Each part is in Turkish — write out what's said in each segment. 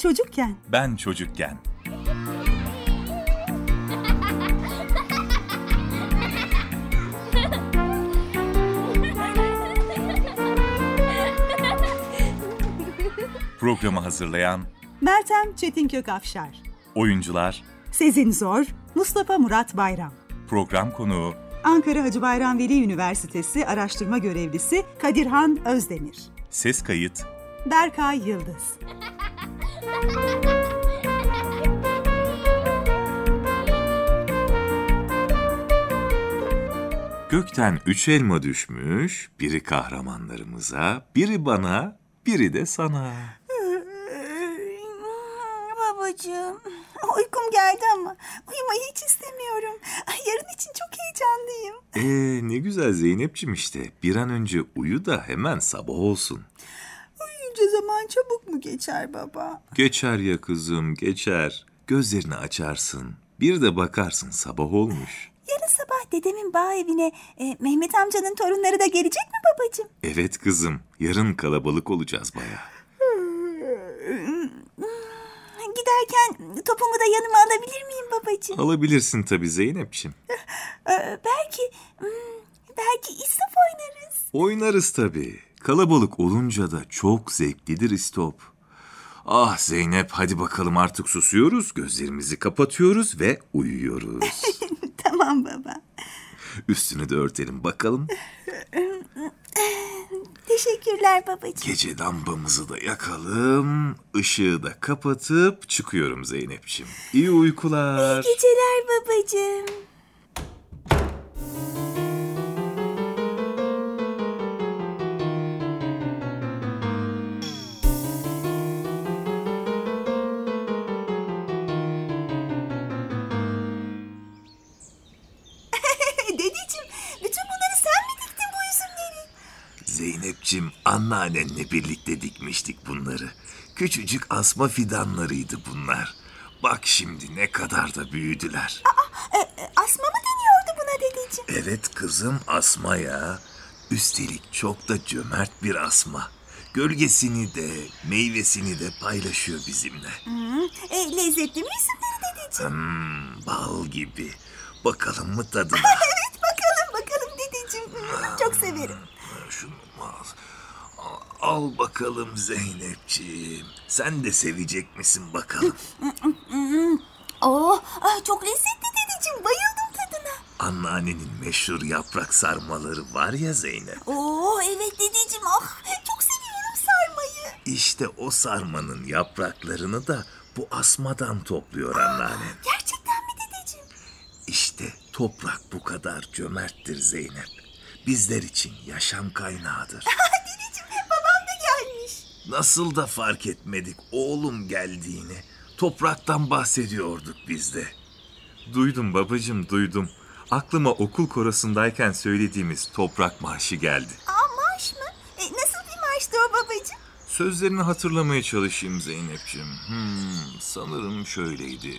çocukken. Ben çocukken. Programı hazırlayan Meltem Çetinkök-Afşar. oyuncular, Sezin Zor, Mustafa Murat Bayram. program konuğu, Ankara Hacı Bayram Veli Üniversitesi Araştırma Görevlisi Kadirhan Özdemir. ses kayıt, Berkay Yıldız. Gökten 3 elma düşmüş, biri kahramanlarımıza, biri bana, biri de sana. Babacığım, uykum geldi ama uyumayı hiç istemiyorum. Yarın için çok heyecanlıyım. Ne güzel Zeynep'ciğim işte. Bir an önce uyu da hemen sabah olsun. Uyuyunca zaman çabuk mu geçer baba? Geçer ya kızım, geçer. Gözlerini açarsın, bir de bakarsın sabah olmuş. Yarın sabah dedemin bağ evine Mehmet amcanın torunları da gelecek mi babacığım? Evet kızım, yarın kalabalık olacağız bayağı. Giderken topumu da yanıma alabilir miyim babacığım? Alabilirsin tabii Zeynep'ciğim. Belki istop oynarız. Oynarız tabii. Kalabalık olunca da çok zevklidir istop. Ah Zeynep, hadi bakalım artık susuyoruz, gözlerimizi kapatıyoruz ve uyuyoruz. Tamam baba. Üstünü de örtelim bakalım. Teşekkürler babacığım. Gece lambamızı da yakalım, ışığı da kapatıp çıkıyorum Zeynep'ciğim. İyi uykular. İyi geceler babacığım. Dedeciğim, bütün bunları sen mi diktin bu üzümleri? Zeynep'ciğim, anneannenle birlikte dikmiştik bunları. Küçücük asma fidanlarıydı bunlar. Bak şimdi ne kadar da büyüdüler. Asma mı deniyordu buna dedeciğim? Evet kızım, asma ya. Üstelik çok da cömert bir asma. Gölgesini de meyvesini de paylaşıyor bizimle. Lezzetli mi üzümleri dedeciğim? Bal gibi. Bakalım mı tadına? Evet, bakalım dedeciğim. Çok severim. Şunu al bakalım Zeynep'ciğim. Sen de sevecek misin bakalım? Çok lezzetli dedeciğim. Bayıldım tadına. Anneannenin meşhur yaprak sarmaları var ya Zeynep. Evet dedeciğim. Çok seviyorum sarmayı. İşte o sarmanın yapraklarını da bu asmadan topluyor anneannen. Gerçekten mi dedeciğim? İşte toprak bu kadar cömerttir Zeynep. Bizler için yaşam kaynağıdır. Dedeciğim, babam da gelmiş. Nasıl da fark etmedik oğlum geldiğini. Topraktan bahsediyorduk biz de. Duydum babacığım, duydum. Aklıma okul korosundayken söylediğimiz Toprak Marşı geldi. Marş mı? Nasıl bir marştı o babacığım? Sözlerini hatırlamaya çalışayım Zeynep'ciğim. Sanırım şöyleydi.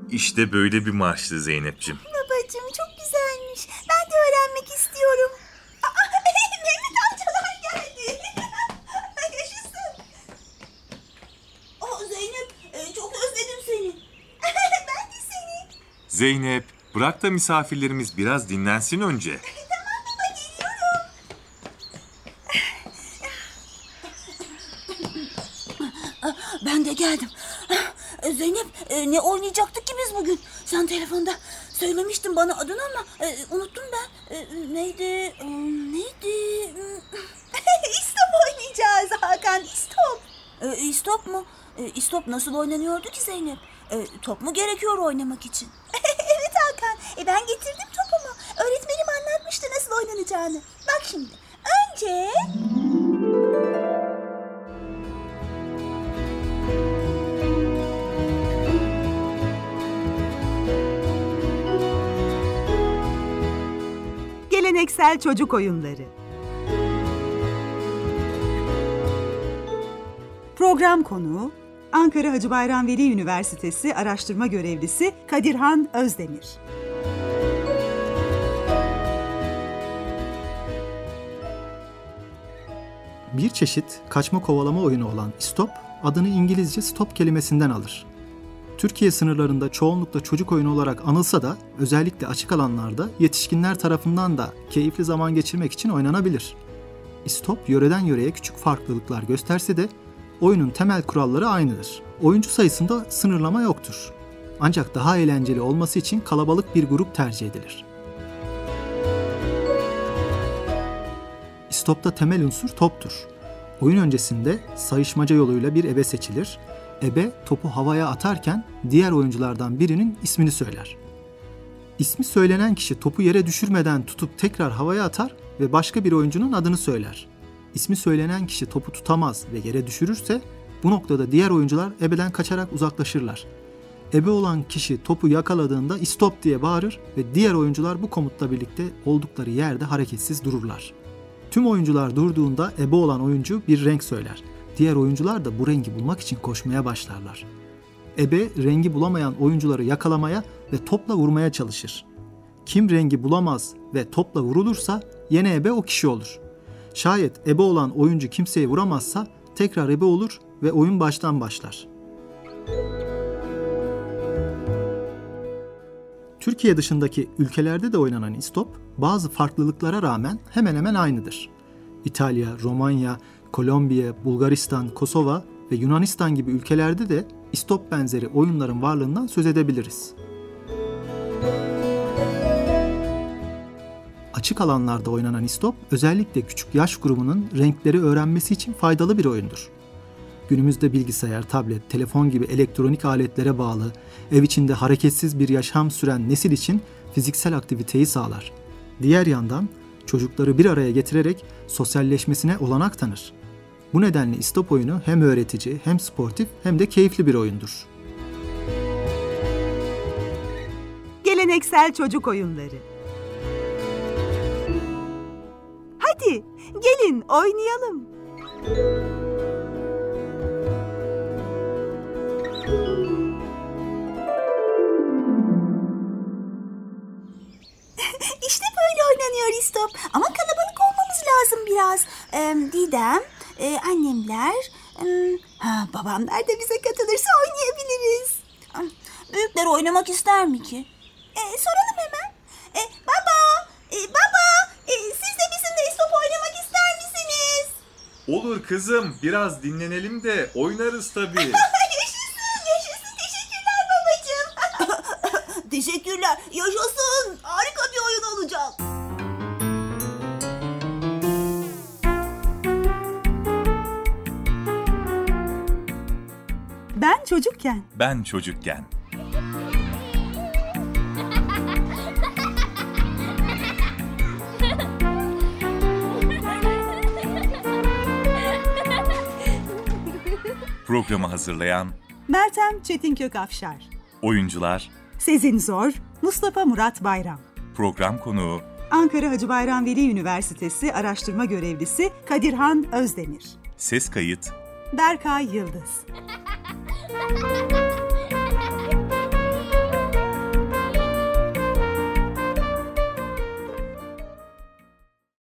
İşte böyle bir marştı Zeynep'ciğim. Babacığım çok güzelmiş. Ben de öğrenmek istiyorum. Mehmet amcalar geldi. Yaşasın. Zeynep çok özledim seni. Ben de seni. Zeynep, bırak da misafirlerimiz biraz dinlensin önce. Tamam baba, geliyorum. Ben de geldim. Zeynep, ne oynayacaktık ki biz bugün? Sen telefonda söylemiştin bana adını ama unuttum ben. Neydi? İstop oynayacağız Hakan, istop. İstop mu? İstop nasıl oynanıyordu ki Zeynep? Top mu gerekiyor oynamak için? Evet Hakan, ben getirdim topumu. Öğretmenim anlatmıştı nasıl oynanacağını. Bak şimdi, önce... Geleneksel çocuk oyunları. Program konuğu Ankara Hacı Bayram Veli Üniversitesi Araştırma Görevlisi Kadirhan Özdemir. Bir çeşit kaçma kovalama oyunu olan istop, adını İngilizce stop kelimesinden alır. Türkiye sınırlarında çoğunlukla çocuk oyunu olarak anılsa da özellikle açık alanlarda yetişkinler tarafından da keyifli zaman geçirmek için oynanabilir. İstop yöreden yöreye küçük farklılıklar gösterse de oyunun temel kuralları aynıdır. Oyuncu sayısında sınırlama yoktur. Ancak daha eğlenceli olması için kalabalık bir grup tercih edilir. İstopta temel unsur toptur. Oyun öncesinde sayışmaca yoluyla bir ebe seçilir. Ebe topu havaya atarken diğer oyunculardan birinin ismini söyler. İsmi söylenen kişi topu yere düşürmeden tutup tekrar havaya atar ve başka bir oyuncunun adını söyler. İsmi söylenen kişi topu tutamaz ve yere düşürürse bu noktada diğer oyuncular ebeden kaçarak uzaklaşırlar. Ebe olan kişi topu yakaladığında istop diye bağırır ve diğer oyuncular bu komutla birlikte oldukları yerde hareketsiz dururlar. Tüm oyuncular durduğunda ebe olan oyuncu bir renk söyler. Diğer oyuncular da bu rengi bulmak için koşmaya başlarlar. Ebe rengi bulamayan oyuncuları yakalamaya ve topla vurmaya çalışır. Kim rengi bulamaz ve topla vurulursa yine ebe o kişi olur. Şayet ebe olan oyuncu kimseyi vuramazsa tekrar ebe olur ve oyun baştan başlar. Türkiye dışındaki ülkelerde de oynanan istop bazı farklılıklara rağmen hemen hemen aynıdır. İtalya, Romanya, Kolombiya, Bulgaristan, Kosova ve Yunanistan gibi ülkelerde de istop benzeri oyunların varlığından söz edebiliriz. Açık alanlarda oynanan istop özellikle küçük yaş grubunun renkleri öğrenmesi için faydalı bir oyundur. Günümüzde bilgisayar, tablet, telefon gibi elektronik aletlere bağlı, ev içinde hareketsiz bir yaşam süren nesil için fiziksel aktiviteyi sağlar. Diğer yandan çocukları bir araya getirerek sosyalleşmesine olanak tanır. Bu nedenle istop oyunu hem öğretici, hem sportif, hem de keyifli bir oyundur. Geleneksel çocuk oyunları. Hadi gelin oynayalım. İşte böyle oynanıyor istop. Ama kalabalık olmamız lazım biraz. Didem, annemler, babamlar da bize katılırsa oynayabiliriz. Büyükler oynamak ister mi ki? Soralım hemen. Baba, siz de bizimle istop oynamak ister misiniz? Olur kızım, biraz dinlenelim de oynarız tabii. Yaşasın. Teşekkürler babacığım. Teşekkürler. Yaşasın. Harika bir oyun olacak. Ben çocukken. Ben çocukken. Programı hazırlayan Meltem Çetinkök-Afşar. oyuncular, Sezin Zor, Mustafa Murat Bayram. program konuğu, Ankara Hacı Bayram Veli Üniversitesi Araştırma Görevlisi Kadirhan Özdemir. ses kayıt, Berkay Yıldız.